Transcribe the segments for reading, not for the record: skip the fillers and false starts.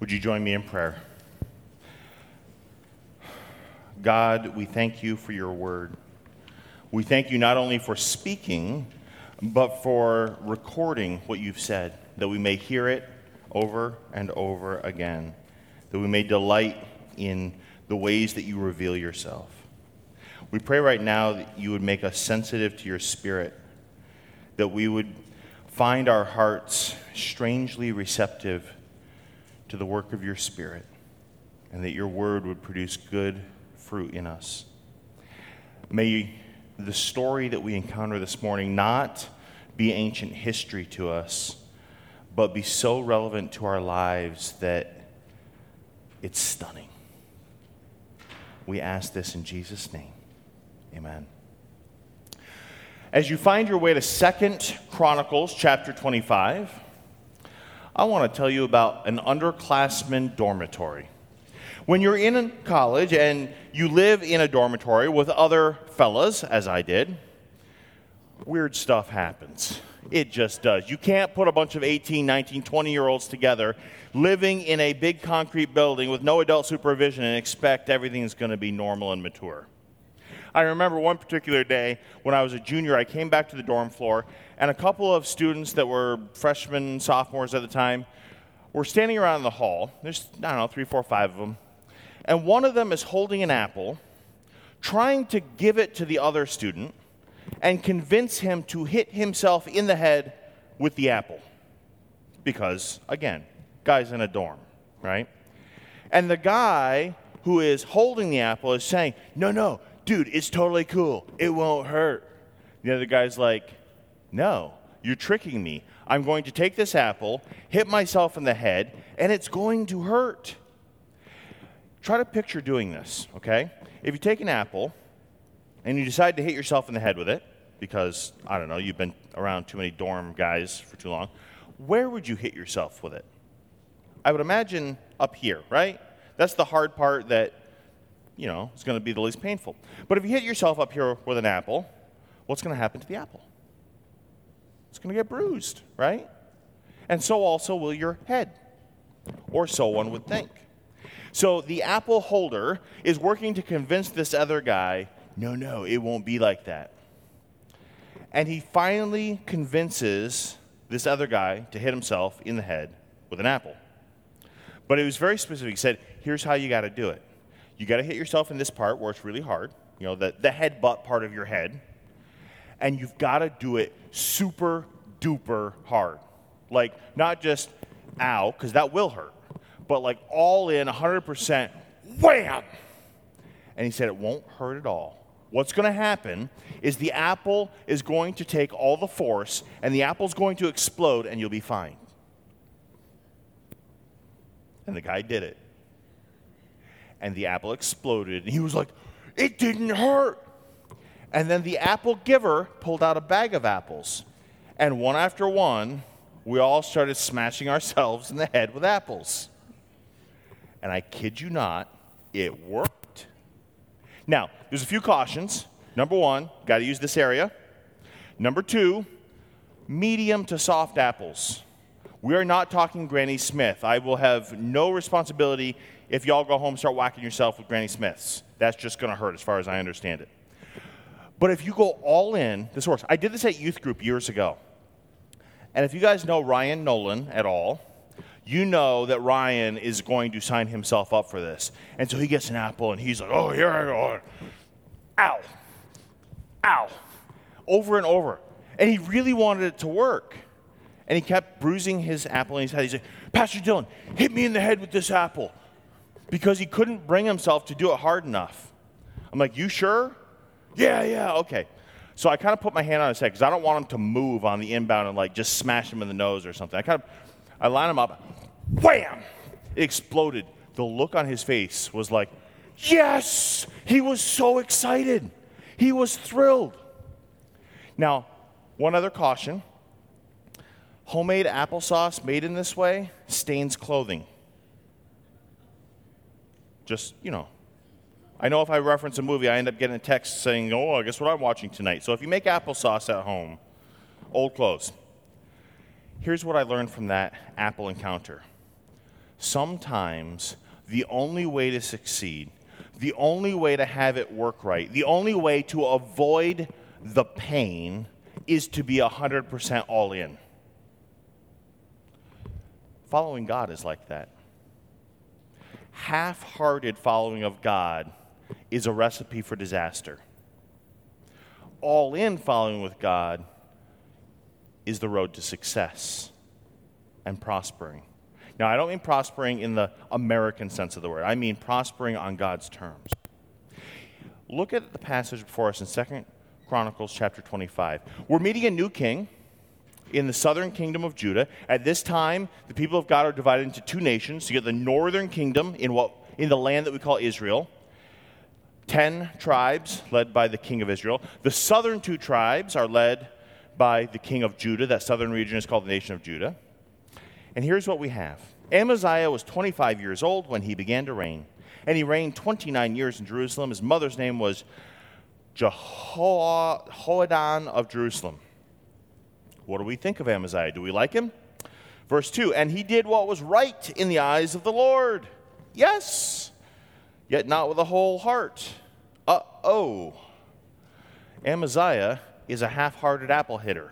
Would you join me in prayer? God, we thank you for your word. We thank you not only for speaking, but for recording what you've said, that we may hear it over and over again, that we may delight in the ways that you reveal yourself. We pray right now that you would make us sensitive to your spirit, that we would find our hearts strangely receptive to the work of your spirit, and that your word would produce good fruit in us. May the story that we encounter this morning not be ancient history to us, but be so relevant to our lives that it's stunning. We ask this in Jesus' name. Amen. As you find your way to 2 Chronicles chapter 25, I want to tell you about an underclassmen dormitory. When you're in college and you live in a dormitory with other fellas, as I did, weird stuff happens. It just does. You can't put a bunch of 18, 19, 20-year-olds together living in a big concrete building with no adult supervision and expect everything's going to be normal and mature. I remember one particular day when I was a junior, I came back to the dorm floor, and a couple of students that were freshmen, sophomores at the time, were standing around in the hall. There's, 3, 4, 5 of them. And one of them is holding an apple, trying to give it to the other student and convince him to hit himself in the head with the apple. Because, again, guy's in a dorm, right? And the guy who is holding the apple is saying, no, dude, it's totally cool. It won't hurt. The other guy's like, no, you're tricking me. I'm going to take this apple, hit myself in the head, and it's going to hurt. Try to picture doing this, okay? If you take an apple and you decide to hit yourself in the head with it, because, you've been around too many dorm guys for too long, where would you hit yourself with it? I would imagine up here, right? That's the hard part that it's going to be the least painful. But if you hit yourself up here with an apple, what's going to happen to the apple? It's going to get bruised, right? And so also will your head, or so one would think. So the apple holder is working to convince this other guy, no, it won't be like that. And he finally convinces this other guy to hit himself in the head with an apple. But it was very specific. He said, here's how you got to do it. You got to hit yourself in this part where it's really hard, the headbutt part of your head, and you've got to do it super duper hard. Like, not just ow, because that will hurt, but like all in, 100%, wham! And he said it won't hurt at all. What's going to happen is the apple is going to take all the force, and the apple's going to explode, and you'll be fine. And the guy did it. And the apple exploded, and he was like, it didn't hurt. And then the apple giver pulled out a bag of apples. And one after one, we all started smashing ourselves in the head with apples. And I kid you not, it worked. Now, there's a few cautions. Number one, got to use this area. Number two, medium to soft apples. We are not talking Granny Smith. I will have no responsibility if y'all go home and start whacking yourself with Granny Smiths. That's just going to hurt as far as I understand it. But if you go all in, this works. I did this at youth group years ago. And if you guys know Ryan Nolan at all, you know that Ryan is going to sign himself up for this. And so he gets an apple, and he's like, oh, here I go. Ow. Ow. Over and over. And he really wanted it to work. And he kept bruising his apple in his head. He's like, Pastor Dylan, hit me in the head with this apple. Because he couldn't bring himself to do it hard enough. I'm like, you sure? Yeah, okay. So I kind of put my hand on his head because I don't want him to move on the inbound and just smash him in the nose or something. I line him up, wham! It exploded. The look on his face was like, yes! He was so excited. He was thrilled. Now, one other caution. Homemade applesauce made in this way stains clothing. Just, I know if I reference a movie, I end up getting a text saying, I guess what I'm watching tonight. So if you make applesauce at home, old clothes. Here's what I learned from that apple encounter. sometimes the only way to succeed, the only way to have it work right, the only way to avoid the pain is to be 100% all in. Following God is like that. Half-hearted following of God is a recipe for disaster. All-in following with God is the road to success and prospering. Now, I don't mean prospering in the American sense of the word. I mean prospering on God's terms. Look at the passage before us in 2 Chronicles chapter 25. We're meeting a new king in the southern kingdom of Judah. At this time, the people of God are divided into two nations. You get the northern kingdom in the land that we call Israel. 10 tribes led by the king of Israel. The southern 2 tribes are led by the king of Judah. That southern region is called the nation of Judah. And here's what we have. Amaziah was 25 years old when he began to reign. And he reigned 29 years in Jerusalem. His mother's name was Jehoaddan of Jerusalem. What do we think of Amaziah? Do we like him? Verse 2, and he did what was right in the eyes of the Lord. Yes, yet not with a whole heart. Amaziah is a half-hearted apple hitter.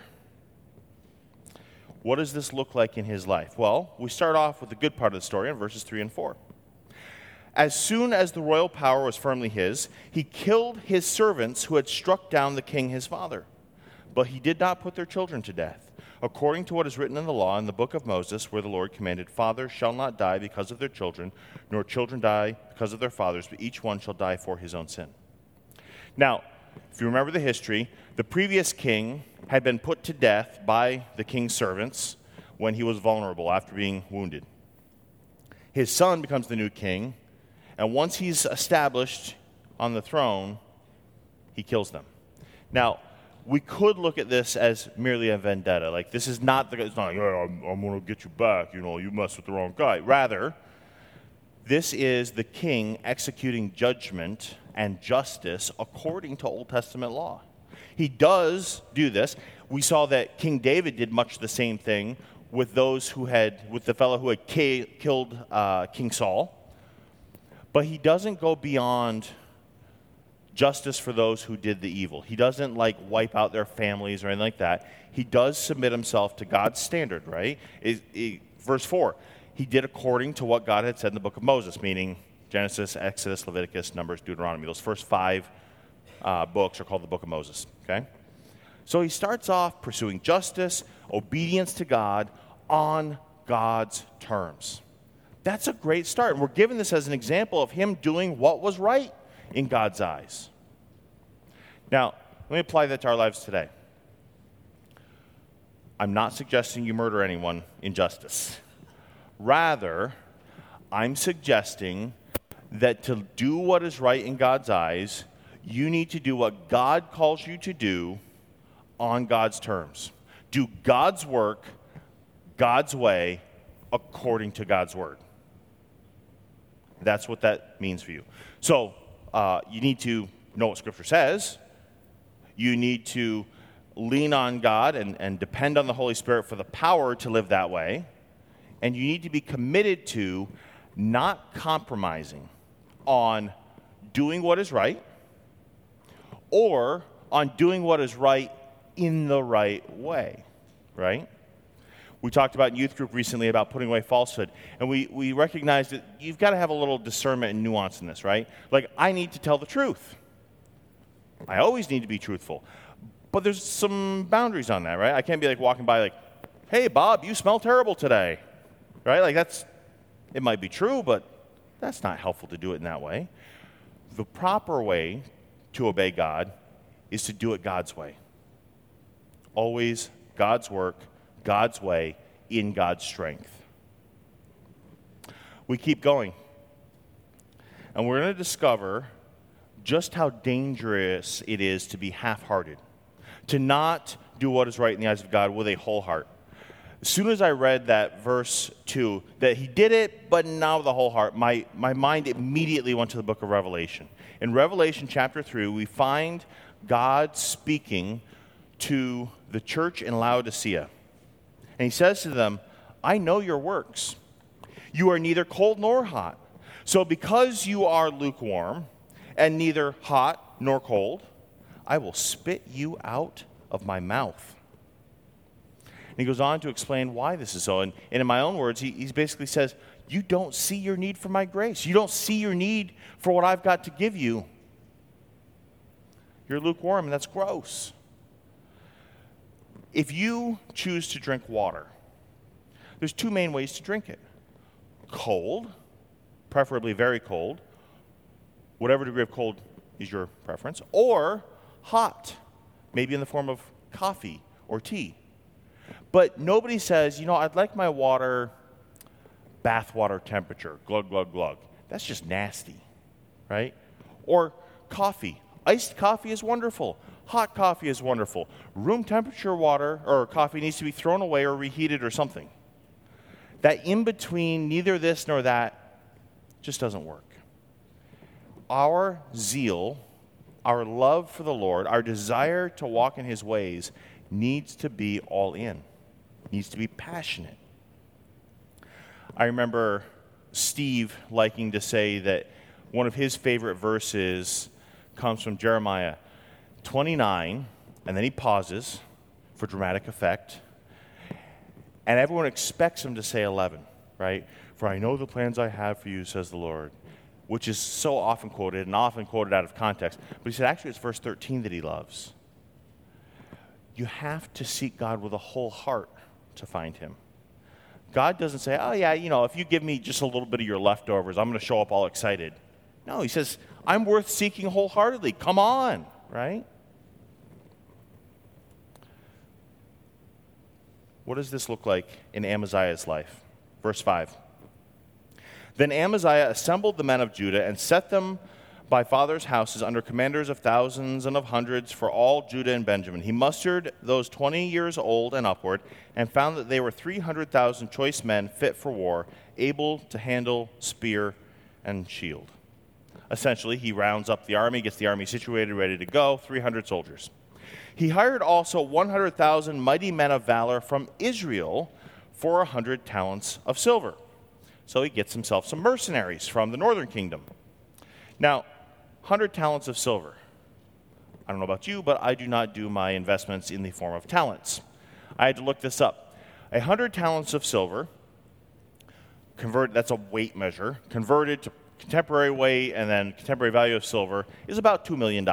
What does this look like in his life? Well, we start off with the good part of the story in verses 3 and 4. As soon as the royal power was firmly his, he killed his servants who had struck down the king his father. But he did not put their children to death, according to what is written in the law in the book of Moses, where the Lord commanded, fathers shall not die because of their children, nor children die because of their fathers, but each one shall die for his own sin. Now, if you remember the history, the previous king had been put to death by the king's servants when he was vulnerable after being wounded. His son becomes the new king, and once he's established on the throne, he kills them. Now, we could look at this as merely a vendetta. Like, this is not it's not like, I'm going to get you back, you messed with the wrong guy. Rather, this is the king executing judgment and justice according to Old Testament law. He does do this. We saw that King David did much the same thing with the fellow who had killed King Saul. But he doesn't go beyond justice for those who did the evil. He doesn't wipe out their families or anything like that. He does submit himself to God's standard, right? Verse 4, he did according to what God had said in the book of Moses, meaning Genesis, Exodus, Leviticus, Numbers, Deuteronomy. Those first 5 books are called the book of Moses, okay? So he starts off pursuing justice, obedience to God on God's terms. That's a great start. And we're given this as an example of him doing what was right in God's eyes. Now, let me apply that to our lives today. I'm not suggesting you murder anyone in justice. Rather, I'm suggesting that to do what is right in God's eyes, you need to do what God calls you to do on God's terms. Do God's work, God's way, according to God's word. That's what that means for you. So, you need to know what Scripture says. You need to lean on God and depend on the Holy Spirit for the power to live that way. And you need to be committed to not compromising on doing what is right or on doing what is right in the right way, right? We talked about in youth group recently about putting away falsehood, and we recognized that you've got to have a little discernment and nuance in this, right? Like, I need to tell the truth. I always need to be truthful. But there's some boundaries on that, right? I can't be walking by hey, Bob, you smell terrible today, right? It might be true, but that's not helpful to do it in that way. The proper way to obey God is to do it God's way. Always God's work, God's way, in God's strength. We keep going. And we're going to discover just how dangerous it is to be half-hearted, to not do what is right in the eyes of God with a whole heart. As soon as I read that verse 2, that he did it, but not with a whole heart, my mind immediately went to the book of Revelation. In Revelation chapter 3, we find God speaking to the church in Laodicea. And he says to them, I know your works. You are neither cold nor hot. So because you are lukewarm and neither hot nor cold, I will spit you out of my mouth. And he goes on to explain why this is so. And in my own words, he basically says, you don't see your need for my grace. You don't see your need for what I've got to give you. You're lukewarm, and that's gross. If you choose to drink water, there's two main ways to drink it. Cold, preferably very cold, whatever degree of cold is your preference, or hot, maybe in the form of coffee or tea. But nobody says, I'd like my water bathwater temperature, glug, glug, glug. That's just nasty, right? Or coffee. Iced coffee is wonderful. Hot coffee is wonderful. Room temperature water or coffee needs to be thrown away or reheated or something. That in between, neither this nor that, just doesn't work. Our zeal, our love for the Lord, our desire to walk in his ways needs to be all in, needs to be passionate. I remember Steve liking to say that one of his favorite verses comes from Jeremiah 29, and then he pauses for dramatic effect, and everyone expects him to say 11, right? For I know the plans I have for you, says the Lord, which is so often quoted and often quoted out of context. But he said actually it's verse 13 that he loves. You have to seek God with a whole heart to find him. God doesn't say, oh yeah, if you give me just a little bit of your leftovers, I'm going to show up all excited. No, he says, I'm worth seeking wholeheartedly. Come on, right? What does this look like in Amaziah's life? Verse 5. Then Amaziah assembled the men of Judah and set them by fathers' houses under commanders of thousands and of hundreds for all Judah and Benjamin. He mustered those 20 years old and upward and found that they were 300,000 choice men fit for war, able to handle spear and shield. Essentially, he rounds up the army, gets the army situated, ready to go, 300 soldiers. He hired also 100,000 mighty men of valor from Israel for 100 talents of silver. So he gets himself some mercenaries from the northern kingdom. Now, 100 talents of silver. I don't know about you, but I do not do my investments in the form of talents. I had to look this up. 100 talents of silver, that's a weight measure, converted to contemporary weight and then contemporary value of silver is about $2 million.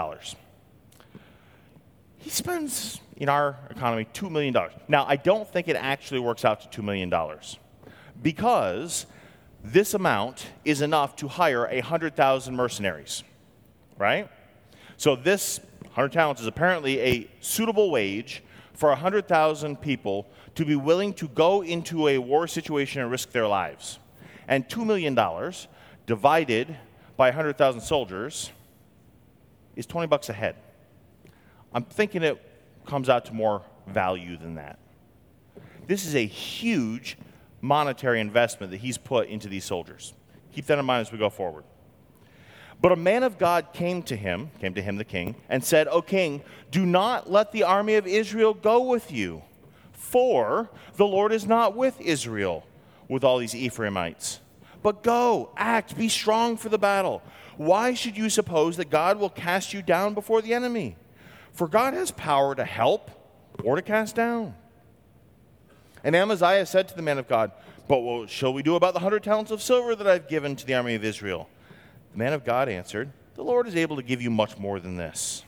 He spends, in our economy, $2 million. Now, I don't think it actually works out to $2 million because this amount is enough to hire 100,000 mercenaries, right? So this 100 talents is apparently a suitable wage for 100,000 people to be willing to go into a war situation and risk their lives. And $2 million divided by 100,000 soldiers is $20 a head. I'm thinking it comes out to more value than that. This is a huge monetary investment that he's put into these soldiers. Keep that in mind as we go forward. But a man of God came to him the king, and said, O king, do not let the army of Israel go with you, for the Lord is not with Israel, with all these Ephraimites. But go, act, be strong for the battle. Why should you suppose that God will cast you down before the enemy? For God has power to help or to cast down. And Amaziah said to the man of God, but what shall we do about the 100 talents of silver that I've given to the army of Israel? The man of God answered, the Lord is able to give you much more than this.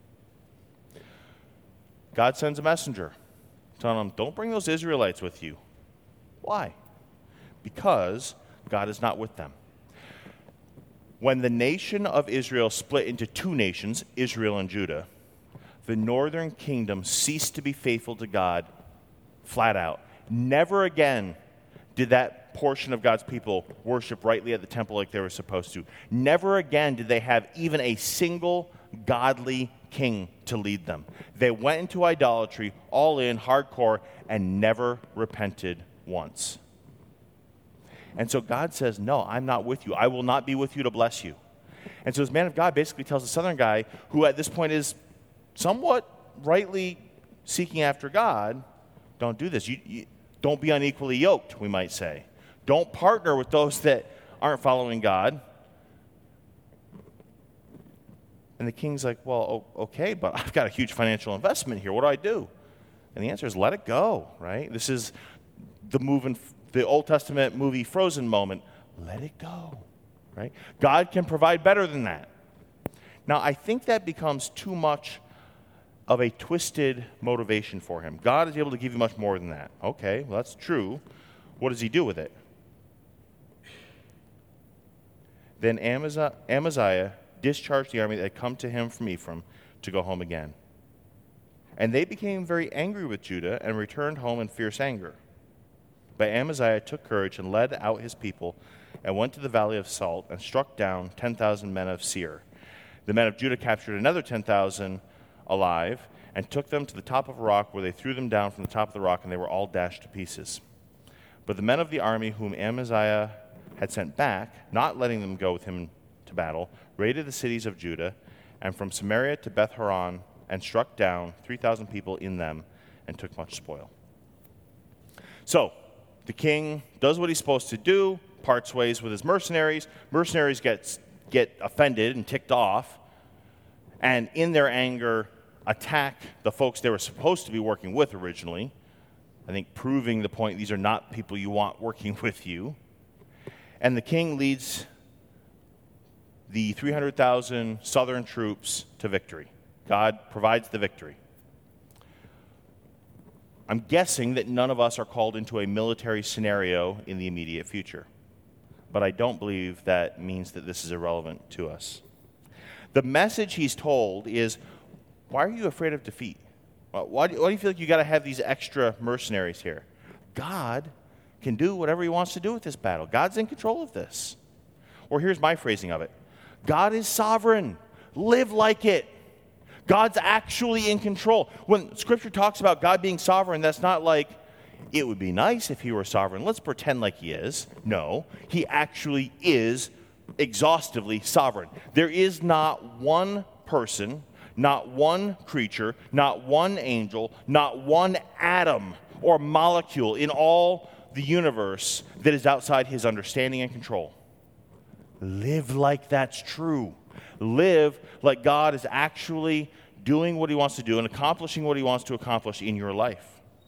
God sends a messenger, telling him, don't bring those Israelites with you. Why? Because God is not with them. When the nation of Israel split into two nations, Israel and Judah, the northern kingdom ceased to be faithful to God flat out. Never again did that portion of God's people worship rightly at the temple like they were supposed to. Never again did they have even a single godly king to lead them. They went into idolatry, all in, hardcore, and never repented once. And so God says, no, I'm not with you. I will not be with you to bless you. And so this man of God basically tells the southern guy, who at this point is somewhat rightly seeking after God, don't do this. You don't be unequally yoked, we might say. Don't partner with those that aren't following God. And the king's like, well, okay, but I've got a huge financial investment here. What do I do? And the answer is let it go, right? This is the Old Testament movie Frozen moment. Let it go, right? God can provide better than that. Now, I think that becomes too much of a twisted motivation for him. God is able to give you much more than that. Okay, well, that's true. What does he do with it? Then Amaziah discharged the army that had come to him from Ephraim to go home again. And they became very angry with Judah and returned home in fierce anger. But Amaziah took courage and led out his people and went to the valley of Salt and struck down 10,000 men of Seir. The men of Judah captured another 10,000 alive and took them to the top of a rock, where they threw them down from the top of the rock, and they were all dashed to pieces. But the men of the army whom Amaziah had sent back, not letting them go with him to battle, raided the cities of Judah, and from Samaria to Beth Horon, and struck down 3,000 people in them and took much spoil. So the king does what he's supposed to do, parts ways with his mercenaries. Mercenaries get offended and ticked off, and in their anger attack the folks they were supposed to be working with originally. I think proving the point, these are not people you want working with you. And the king leads the 300,000 southern troops to victory. God provides the victory. I'm guessing that none of us are called into a military scenario in the immediate future. But I don't believe that means that this is irrelevant to us. The message he's told is, why are you afraid of defeat? Why do you feel like you got to have these extra mercenaries here? God can do whatever he wants to do with this battle. God's in control of this. Or here's my phrasing of it. God is sovereign. Live like it. God's actually in control. When Scripture talks about God being sovereign, that's not like, it would be nice if he were sovereign. Let's pretend like he is. No, he actually is exhaustively sovereign. There is not one person, not one creature, not one angel, not one atom or molecule in all the universe that is outside his understanding and control. Live like that's true. Live like God is actually doing what he wants to do and accomplishing what he wants to accomplish in your life.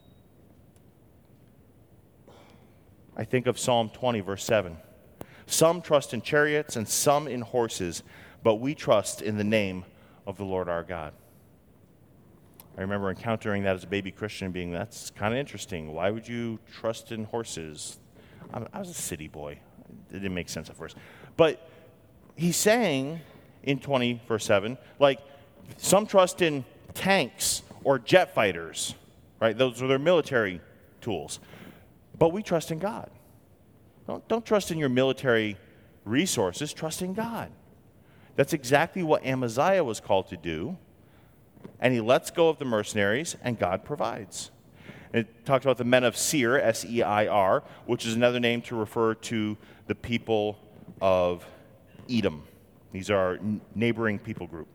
I think of Psalm 20, verse 7. Some trust in chariots and some in horses, but we trust in the name of the Lord our God. I remember encountering that as a baby Christian, being, that's kind of interesting. Why would you trust in horses? I was a city boy. It didn't make sense at first. But he's saying in 20, verse 7, like, some trust in tanks or jet fighters, right? Those are their military tools. But we trust in God. Don't trust in your military resources. Trust in God. That's exactly what Amaziah was called to do. And he lets go of the mercenaries, and God provides. And it talks about the men of Seir, S-E-I-R, which is another name to refer to the people of Edom. These are neighboring people group.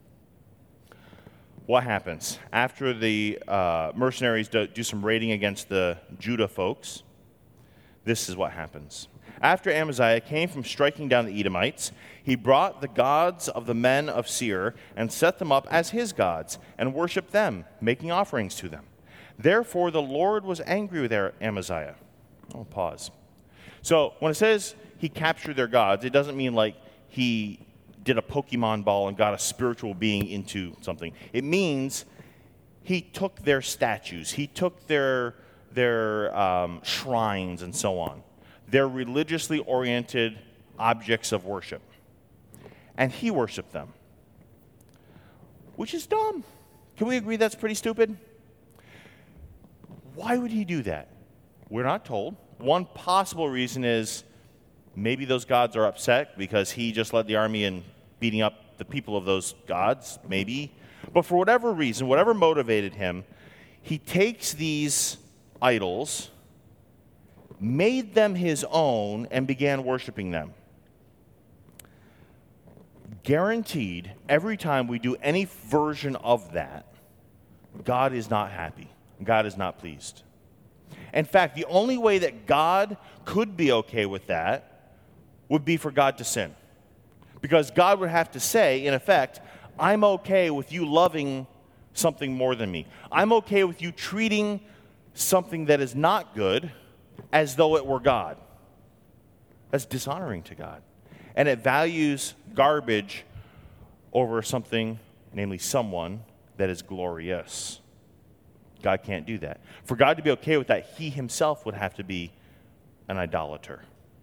What happens? After the mercenaries do some raiding against the Judah folks, this is what happens. After Amaziah came from striking down the Edomites, he brought the gods of the men of Seir and set them up as his gods and worshipped them, making offerings to them. Therefore, the Lord was angry with Amaziah. I'll pause. So when it says he captured their gods, it doesn't mean like he did a Pokemon ball and got a spiritual being into something. It means he took their statues. He took their shrines and so on. They're religiously oriented objects of worship. And he worshiped them. Which is dumb. Can we agree that's pretty stupid? Why would he do that? We're not told. One possible reason is maybe those gods are upset because he just led the army in beating up the people of those gods, maybe. But for whatever reason, whatever motivated him, he takes these idols, made them his own, and began worshiping them. Guaranteed, every time we do any version of that, God is not happy. God is not pleased. In fact, the only way that God could be okay with that would be for God to sin. Because God would have to say, in effect, I'm okay with you loving something more than me. I'm okay with you treating something that is not good as though it were God. That's dishonoring to God. And it values garbage over something, namely someone, that is glorious. God can't do that. For God to be okay with that, he himself would have to be an idolater.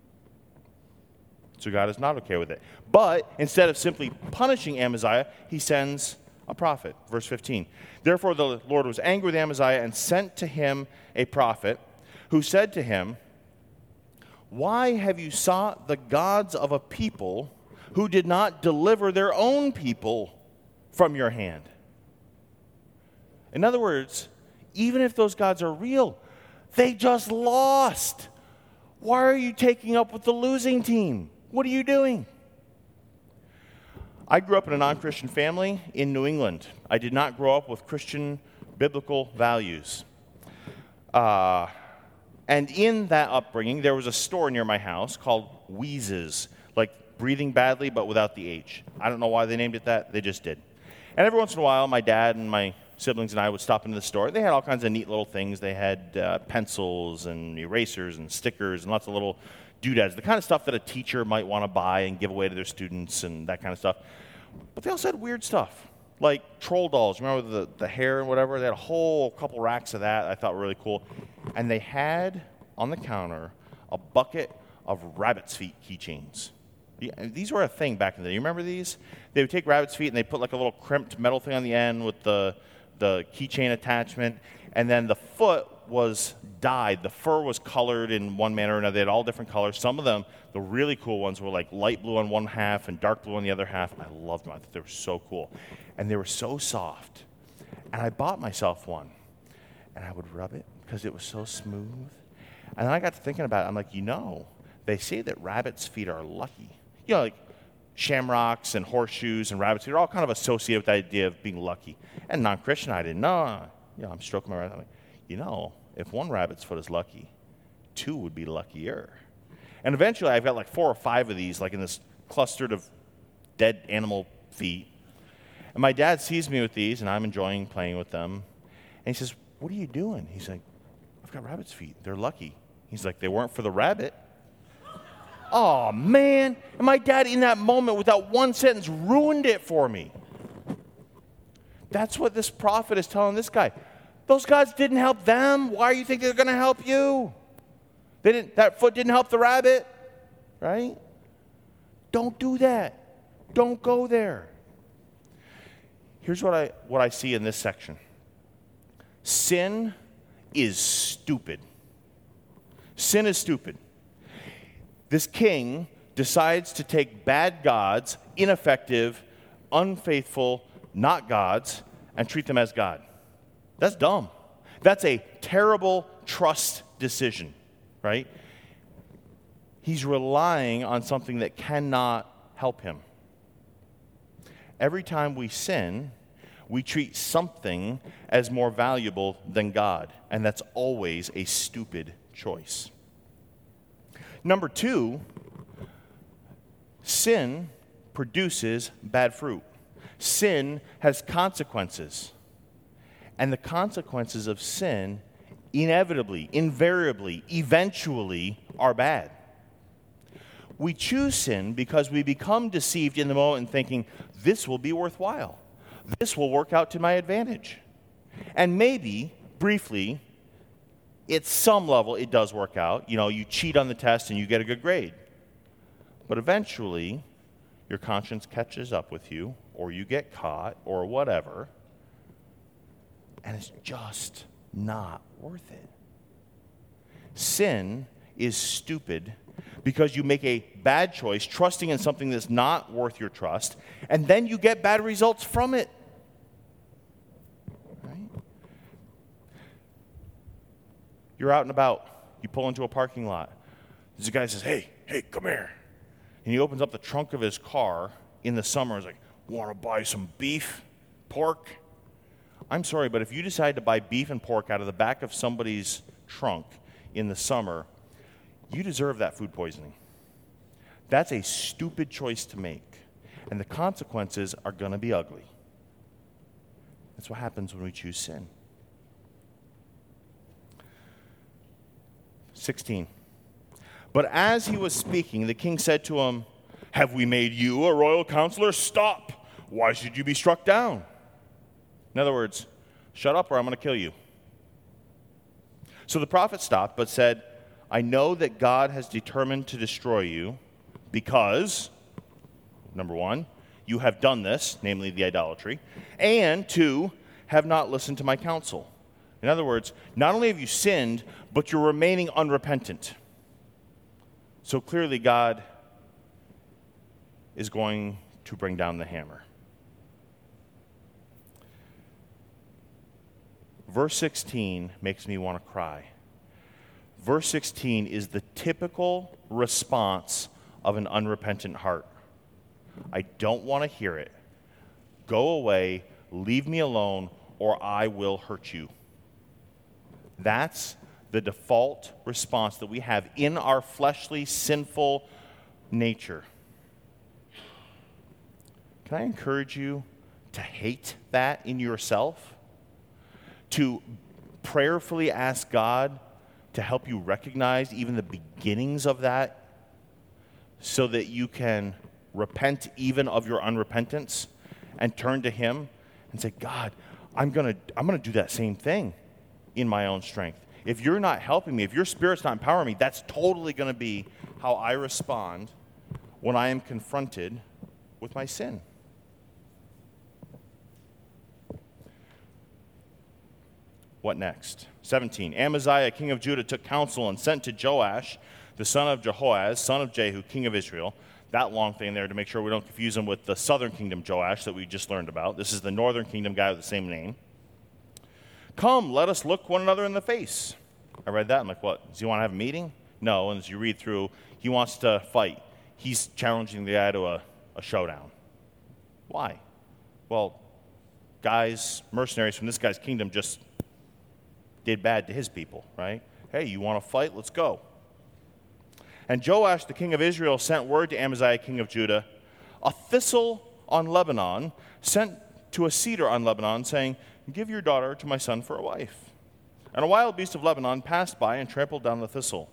So God is not okay with it. But instead of simply punishing Amaziah, he sends a prophet. Verse 15. Therefore the Lord was angry with Amaziah and sent to him a prophet who said to him, why have you sought the gods of a people who did not deliver their own people from your hand? In other words, even if those gods are real, they just lost. Why are you taking up with the losing team? What are you doing? I grew up in a non-Christian family in New England. I did not grow up with Christian biblical values. And in that upbringing, there was a store near my house called Wheezes, like breathing badly but without the H. I don't know why they named it that. They just did. And every once in a while, my dad and my siblings and I would stop into the store. They had all kinds of neat little things. They had pencils and erasers and stickers and lots of little doodads, the kind of stuff that a teacher might want to buy and give away to their students and that kind of stuff. But they also had weird stuff, like troll dolls. Remember the hair and whatever? They had a whole couple racks of that I thought were really cool. And they had on the counter a bucket of rabbit's feet keychains. These were a thing back in the day. You remember these? They would take rabbit's feet and they put like a little crimped metal thing on the end with the keychain attachment, and then the foot was dyed. The fur was colored in one manner or another. They had all different colors. Some of them, the really cool ones, were like light blue on one half and dark blue on the other half. I loved them. I thought they were so cool. And they were so soft. And I bought myself one. And I would rub it because it was so smooth. And then I got to thinking about it. I'm like, they say that rabbits' feet are lucky. Like shamrocks and horseshoes and rabbits' feet are all kind of associated with the idea of being lucky. And non-Christian, I didn't know. I'm stroking my rabbit. I'm like, if one rabbit's foot is lucky, two would be luckier. And eventually I've got like 4 or 5 of these, like in this clustered of dead animal feet. And my dad sees me with these, and I'm enjoying playing with them. And he says, what are you doing? He's like, I've got rabbit's feet. They're lucky. He's like, they weren't for the rabbit. Oh, man. And my dad, in that moment, without one sentence, ruined it for me. That's what this prophet is telling this guy. Those gods didn't help them. Why do you think they're going to help you? That foot didn't help the rabbit, right? Don't do that. Don't go there. Here's what I see in this section. Sin is stupid. Sin is stupid. This king decides to take bad gods, ineffective, unfaithful, not gods, and treat them as God. That's dumb. That's a terrible trust decision, right? He's relying on something that cannot help him. Every time we sin, we treat something as more valuable than God, and that's always a stupid choice. Number 2, sin produces bad fruit. Sin has consequences. And the consequences of sin inevitably, invariably, eventually are bad. We choose sin because we become deceived in the moment thinking, this will be worthwhile. This will work out to my advantage. And maybe, briefly, at some level, it does work out. You cheat on the test and you get a good grade. But eventually, your conscience catches up with you, or you get caught, or whatever, and it's just not worth it. Sin is stupid because you make a bad choice, trusting in something that's not worth your trust, and then you get bad results from it. Right? You're out and about. You pull into a parking lot. This guy says, hey, come here. And he opens up the trunk of his car in the summer. He's like, want to buy some beef, pork? I'm sorry, but if you decide to buy beef and pork out of the back of somebody's trunk, in the summer, you deserve that food poisoning. That's a stupid choice to make, and the consequences are going to be ugly. That's what happens when we choose sin. 16. But as he was speaking, the king said to him, "Have we made you a royal counselor? Stop! Why should you be struck down?" In other words, shut up or I'm going to kill you. So the prophet stopped but said, "I know that God has determined to destroy you because, number one, you have done this," namely the idolatry, "and two, have not listened to my counsel." In other words, not only have you sinned, but you're remaining unrepentant. So clearly God is going to bring down the hammer. Verse 16 makes me want to cry. Verse 16 is the typical response of an unrepentant heart. I don't want to hear it. Go away, leave me alone, or I will hurt you. That's the default response that we have in our fleshly, sinful nature. Can I encourage you to hate that in yourself? To prayerfully ask God to help you recognize even the beginnings of that so that you can repent even of your unrepentance and turn to Him and say, "God, I'm gonna do that same thing in my own strength. If you're not helping me, if your Spirit's not empowering me, that's totally going to be how I respond when I am confronted with my sin." What next? 17. Amaziah, king of Judah, took counsel and sent to Joash, the son of Jehoaz, son of Jehu, king of Israel. That long thing there to make sure we don't confuse him with the southern kingdom Joash that we just learned about. This is the northern kingdom guy with the same name. "Come, let us look one another in the face." I read that. I'm like, what? Does he want to have a meeting? No, and as you read through, he wants to fight. He's challenging the guy to a showdown. Why? Well, guys, mercenaries from this guy's kingdom just did bad to his people, right? Hey, you want to fight? Let's go. And Joash, the king of Israel, sent word to Amaziah, king of Judah, "A thistle on Lebanon sent to a cedar on Lebanon, saying, 'Give your daughter to my son for a wife.' And a wild beast of Lebanon passed by and trampled down the thistle."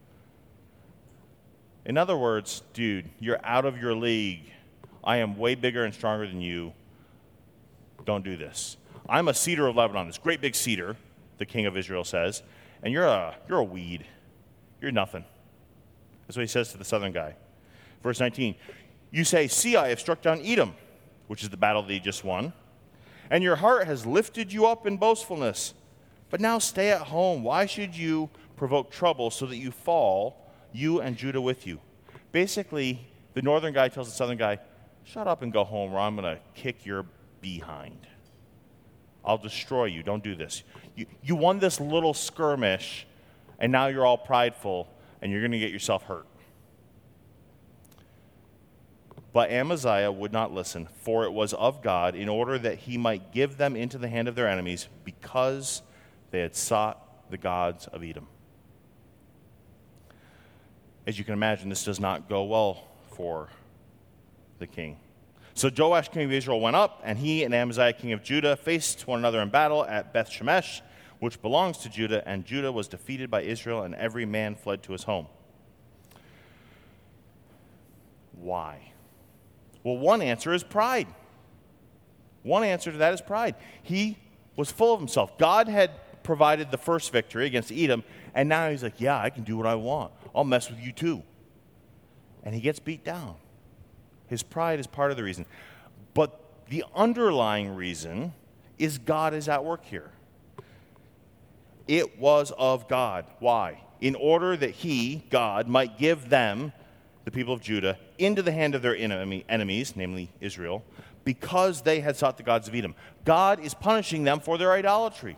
In other words, dude, you're out of your league. I am way bigger and stronger than you. Don't do this. I'm a cedar of Lebanon, this great big cedar, the king of Israel says, and you're a weed. You're nothing. That's what he says to the southern guy. Verse 19, "You say, 'See, I have struck down Edom,'" which is the battle that he just won, "and your heart has lifted you up in boastfulness. But now stay at home. Why should you provoke trouble so that you fall, you and Judah with you?" Basically, the northern guy tells the southern guy, "Shut up and go home or I'm going to kick your behind. I'll destroy you. Don't do this. You won this little skirmish, and now you're all prideful, and you're going to get yourself hurt." But Amaziah would not listen, for it was of God, in order that he might give them into the hand of their enemies, because they had sought the gods of Edom. As you can imagine, this does not go well for the king. So Joash, king of Israel, went up, and he and Amaziah, king of Judah, faced one another in battle at Beth Shemesh, which belongs to Judah, and Judah was defeated by Israel, and every man fled to his home. Why? Well, one answer is pride. One answer to that is pride. He was full of himself. God had provided the first victory against Edom, and now he's like, "Yeah, I can do what I want. I'll mess with you too." And he gets beat down. His pride is part of the reason. But the underlying reason is God is at work here. It was of God. Why? In order that he, God, might give them, the people of Judah, into the hand of their enemies, namely Israel, because they had sought the gods of Edom. God is punishing them for their idolatry.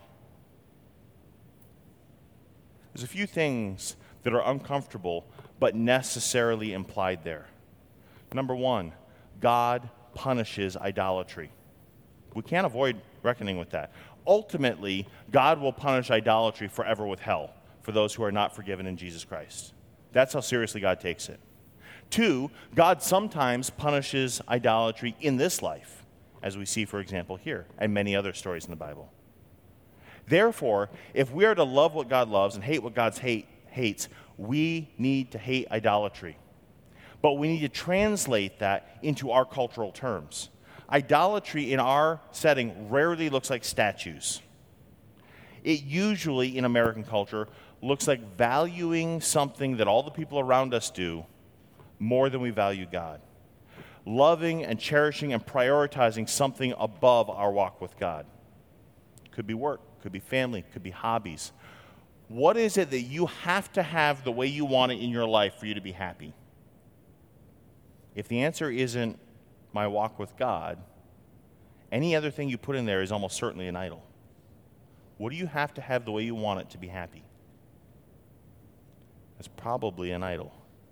There's a few things that are uncomfortable but necessarily implied there. Number one, God punishes idolatry. We can't avoid reckoning with that. Ultimately, God will punish idolatry forever with hell for those who are not forgiven in Jesus Christ. That's how seriously God takes it. 2, God sometimes punishes idolatry in this life, as we see, for example, here, and many other stories in the Bible. Therefore, if we are to love what God loves and hate what God hates, we need to hate idolatry. But we need to translate that into our cultural terms. Idolatry in our setting rarely looks like statues. It usually, in American culture, looks like valuing something that all the people around us do more than we value God. Loving and cherishing and prioritizing something above our walk with God. Could be work, could be family, could be hobbies. What is it that you have to have the way you want it in your life for you to be happy? If the answer isn't my walk with God, any other thing you put in there is almost certainly an idol. What do you have to have the way you want it to be happy? That's probably an idol.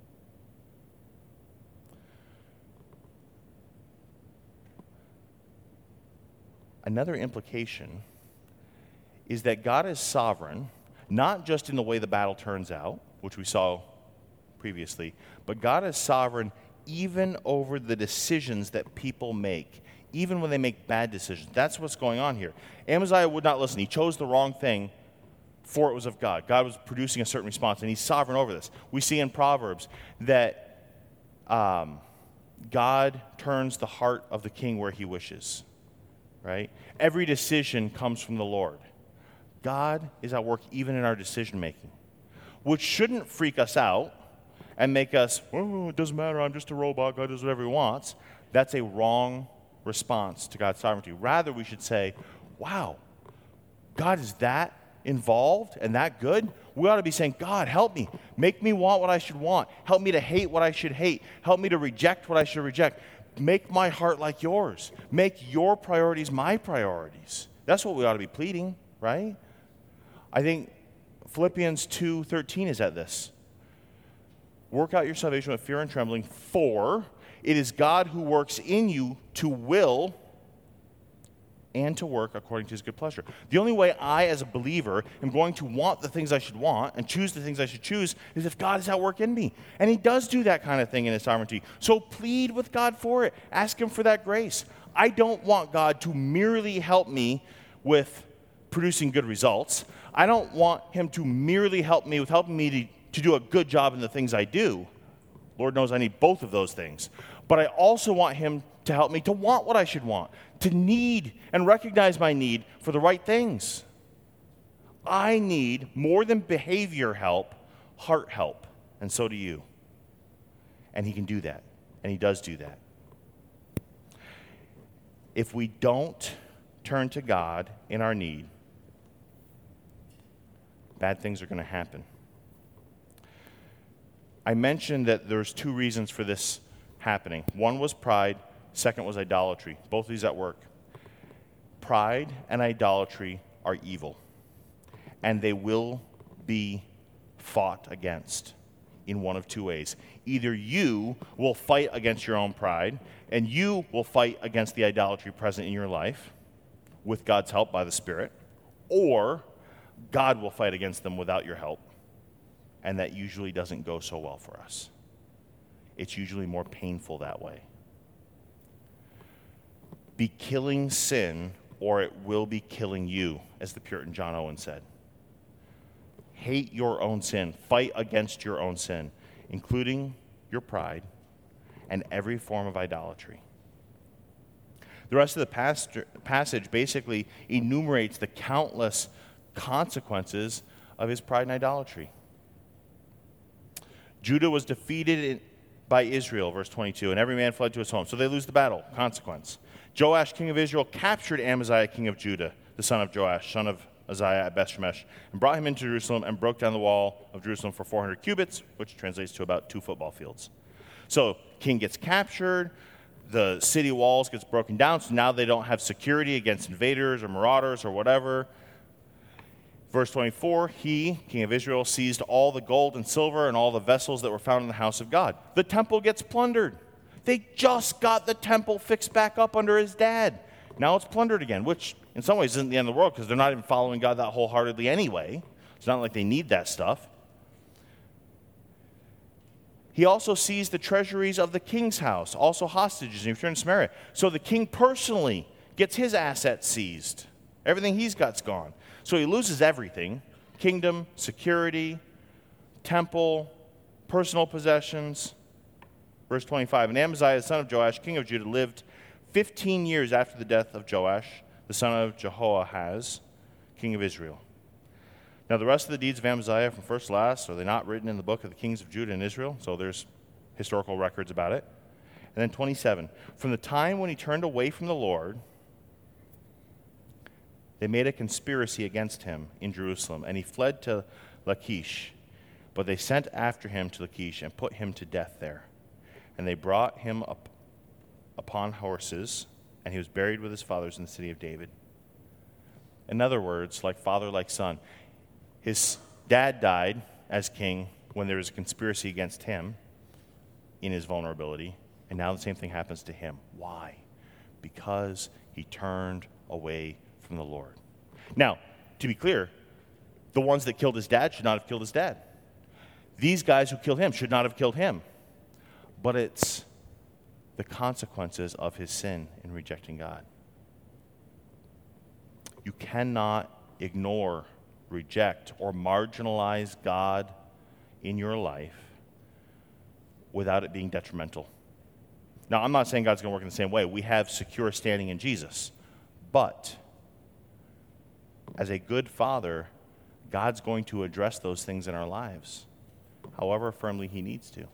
Another implication is that God is sovereign, not just in the way the battle turns out, which we saw previously, but God is sovereign even over the decisions that people make, even when they make bad decisions. That's what's going on here. Amaziah would not listen. He chose the wrong thing, for it was of God. God was producing a certain response, and he's sovereign over this. We see in Proverbs that God turns the heart of the king where he wishes, right? Every decision comes from the Lord. God is at work even in our decision making, which shouldn't freak us out and make us, oh, it doesn't matter, I'm just a robot, God does whatever he wants. That's a wrong response to God's sovereignty. Rather, we should say, wow, God is that involved and that good? We ought to be saying, God, help me. Make me want what I should want. Help me to hate what I should hate. Help me to reject what I should reject. Make my heart like yours. Make your priorities my priorities. That's what we ought to be pleading, right? I think Philippians 2:13 is at this. Work out your salvation with fear and trembling, for it is God who works in you to will and to work according to his good pleasure. The only way I, as a believer, am going to want the things I should want and choose the things I should choose is if God is at work in me. And he does do that kind of thing in his sovereignty. So plead with God for it. Ask him for that grace. I don't want God to merely help me with producing good results. I don't want him to merely help me with helping me to do a good job in the things I do. Lord knows I need both of those things. But I also want him to help me to want what I should want, to need and recognize my need for the right things. I need, more than behavior help, heart help. And so do you. And he can do that. And he does do that. If we don't turn to God in our need, bad things are going to happen. I mentioned that there's 2 reasons for this happening. One was pride, second was idolatry. Both of these at work. Pride and idolatry are evil, and they will be fought against in one of 2 ways. Either you will fight against your own pride, and you will fight against the idolatry present in your life with God's help by the Spirit, or God will fight against them without your help. And that usually doesn't go so well for us. It's usually more painful that way. Be killing sin, or it will be killing you, as the Puritan John Owen said. Hate your own sin. Fight against your own sin, including your pride and every form of idolatry. The rest of the passage basically enumerates the countless consequences of his pride and idolatry. Judah was defeated by Israel, verse 22, and every man fled to his home. So they lose the battle, consequence. Joash, king of Israel, captured Amaziah, king of Judah, the son of Joash, son of Uzziah at Beth-Shemesh, and brought him into Jerusalem and broke down the wall of Jerusalem for 400 cubits, which translates to about 2 football fields. So king gets captured, the city walls gets broken down, so now they don't have security against invaders or marauders or whatever. Verse 24, he, king of Israel, seized all the gold and silver and all the vessels that were found in the house of God. The temple gets plundered. They just got the temple fixed back up under his dad. Now it's plundered again, which in some ways isn't the end of the world because they're not even following God that wholeheartedly anyway. It's not like they need that stuff. He also seized the treasuries of the king's house, also hostages, and he returned to Samaria. So the king personally gets his assets seized. Everything he's got's gone. So he loses everything: kingdom, security, temple, personal possessions. Verse 25, and Amaziah, the son of Joash, king of Judah, lived 15 years after the death of Joash, the son of Jehoahaz, king of Israel. Now the rest of the deeds of Amaziah from first to last, are they not written in the book of the kings of Judah and Israel? So there's historical records about it. And then 27, from the time when he turned away from the Lord, they made a conspiracy against him in Jerusalem, and he fled to Lachish. But they sent after him to Lachish and put him to death there. And they brought him up upon horses, and he was buried with his fathers in the city of David. In other words, like father, like son. His dad died as king when there was a conspiracy against him in his vulnerability, and now the same thing happens to him. Why? Because he turned away from the Lord. Now, to be clear, the ones that killed his dad should not have killed his dad. These guys who killed him should not have killed him. But it's the consequences of his sin in rejecting God. You cannot ignore, reject, or marginalize God in your life without it being detrimental. Now, I'm not saying God's going to work in the same way. We have secure standing in Jesus. But as a good father, God's going to address those things in our lives, however firmly he needs to.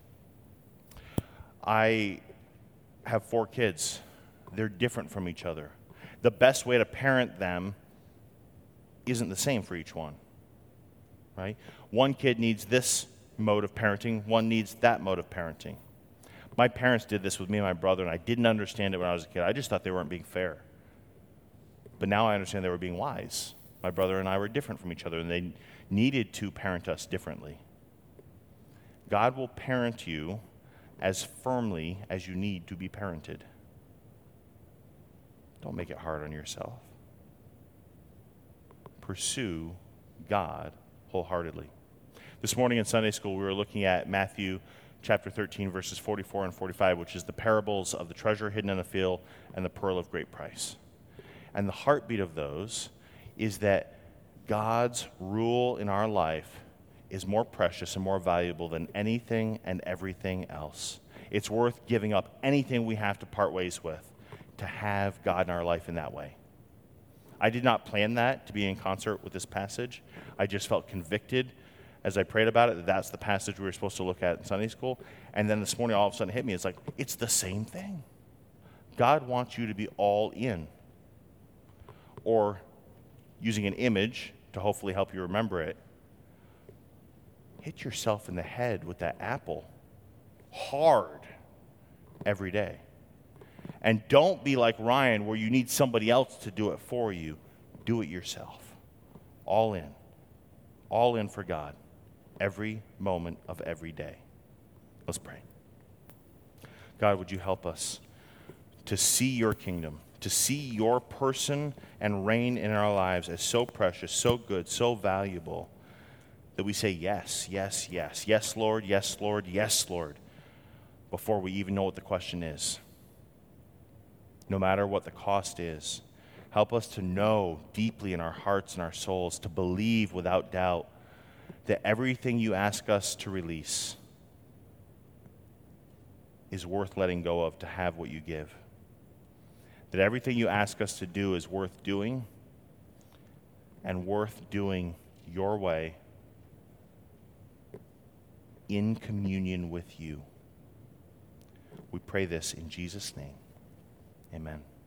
I have 4 kids. They're different from each other. The best way to parent them isn't the same for each one, right? One kid needs this mode of parenting, one needs that mode of parenting. My parents did this with me and my brother, and I didn't understand it when I was a kid. I just thought they weren't being fair. But now I understand they were being wise. My brother and I were different from each other, and they needed to parent us differently. God will parent you as firmly as you need to be parented. Don't make it hard on yourself. Pursue God wholeheartedly. This morning in Sunday school, we were looking at Matthew chapter 13, verses 44 and 45, which is the parables of the treasure hidden in a field and the pearl of great price. And the heartbeat of those is that God's rule in our life is more precious and more valuable than anything and everything else. It's worth giving up anything we have to part ways with to have God in our life in that way. I did not plan that to be in concert with this passage. I just felt convicted as I prayed about it that that's the passage we were supposed to look at in Sunday school. And then this morning all of a sudden it hit me. It's like, it's the same thing. God wants you to be all in. Or using an image to hopefully help you remember it, hit yourself in the head with that apple hard every day. And don't be like Ryan where you need somebody else to do it for you. Do it yourself. All in. All in for God. Every moment of every day. Let's pray. God, would you help us to see your kingdom, to see your person and reign in our lives as so precious, so good, so valuable, that we say yes, yes, yes, yes, Lord, yes, Lord, yes, Lord, before we even know what the question is. No matter what the cost is, help us to know deeply in our hearts and our souls, to believe without doubt that everything you ask us to release is worth letting go of to have what you give. That everything you ask us to do is worth doing and worth doing your way in communion with you. We pray this in Jesus' name. Amen.